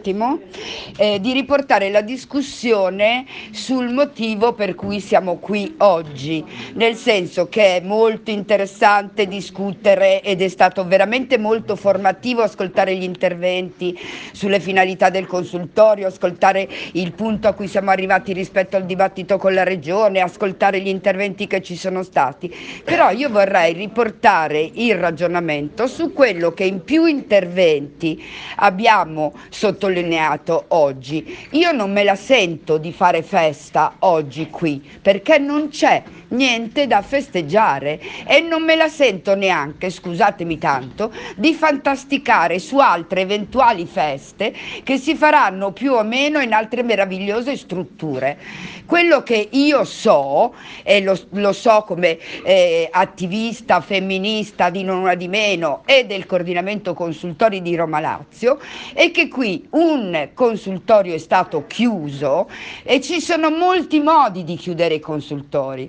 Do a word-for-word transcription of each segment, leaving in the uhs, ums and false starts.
attimo, eh, di riportare la discussione sul motivo per cui siamo qui oggi, nel senso che è molto interessante discutere ed è stato veramente molto formativo ascoltare gli interventi sulle finalità del consultorio, ascoltare il punto a cui siamo arrivati rispetto al dibattito con la Regione, ascoltare gli interventi che ci sono stati, però io vorrei riportare il ragionamento su quello che in più interventi abbiamo sottolineato oggi. Io non me la sento di fare festa oggi qui, perché non c'è niente da festeggiare e non me la sento neanche, scusatemi tanto, di fantasticare su altre eventuali feste che si faranno più o meno in altre meravigliose strutture. Quello che io so, e lo, lo so come eh, attivista femminista di non una di meno e del coordinamento consultori di Roma Lazio, è che qui un consultorio è stato chiuso e ci sono molti modi di chiudere i consultori.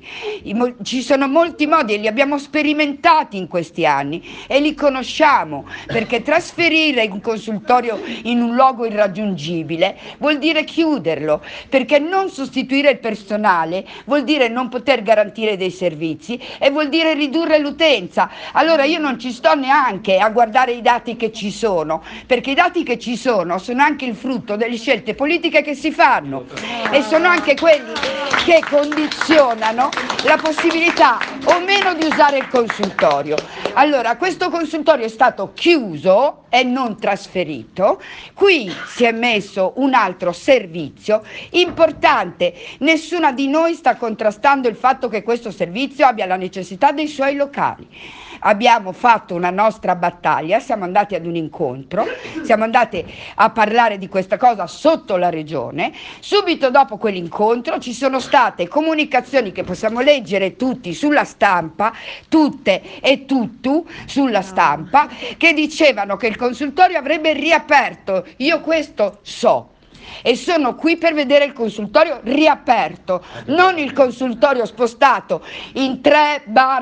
Ci sono molti modi e li abbiamo sperimentati in questi anni e li conosciamo, perché trasferire un consultorio in un luogo irraggiungibile vuol dire chiuderlo, perché non sostituire il personale vuol dire non poter garantire dei servizi e vuol dire ridurre l'utenza. Allora io non ci sto neanche a guardare i dati che ci sono, perché i dati che ci sono sono anche il frutto delle scelte politiche che si fanno e sono anche quelli che condizionano la possibilità o meno di usare il consultorio. Allora, questo consultorio è stato chiuso e non trasferito, qui si è messo un altro servizio importante, nessuna di noi sta contrastando il fatto che questo servizio abbia la necessità dei suoi locali. Abbiamo fatto una nostra battaglia, siamo andati ad un incontro, siamo andati a parlare di questa cosa sotto la Regione, subito dopo quell'incontro ci sono state comunicazioni che possiamo leggere tutti sulla stampa, tutte e tutto sulla stampa, che dicevano che il consultorio avrebbe riaperto. Io questo so. E sono qui per vedere il consultorio riaperto, non il consultorio spostato in tre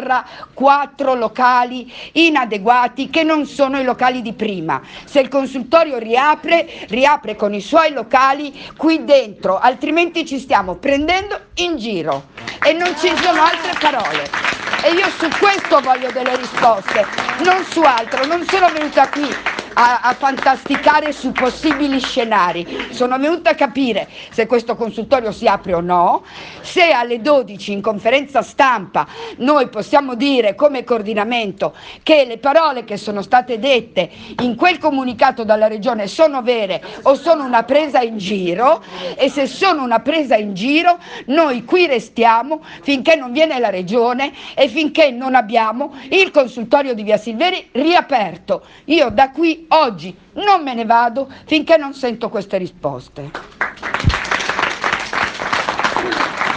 quattro locali inadeguati che non sono i locali di prima. Se il consultorio riapre, riapre con i suoi locali qui dentro, altrimenti ci stiamo prendendo in giro e non ci sono altre parole. E io su questo voglio delle risposte, non su altro. Non sono venuta qui A, a fantasticare su possibili scenari, sono venuta a capire se questo consultorio si apre o no, se alle dodici in conferenza stampa noi possiamo dire come coordinamento che le parole che sono state dette in quel comunicato dalla Regione sono vere o sono una presa in giro, e se sono una presa in giro noi qui restiamo finché non viene la Regione e finché non abbiamo il consultorio di Via Silveri riaperto. Io da qui oggi non me ne vado finché non sento queste risposte.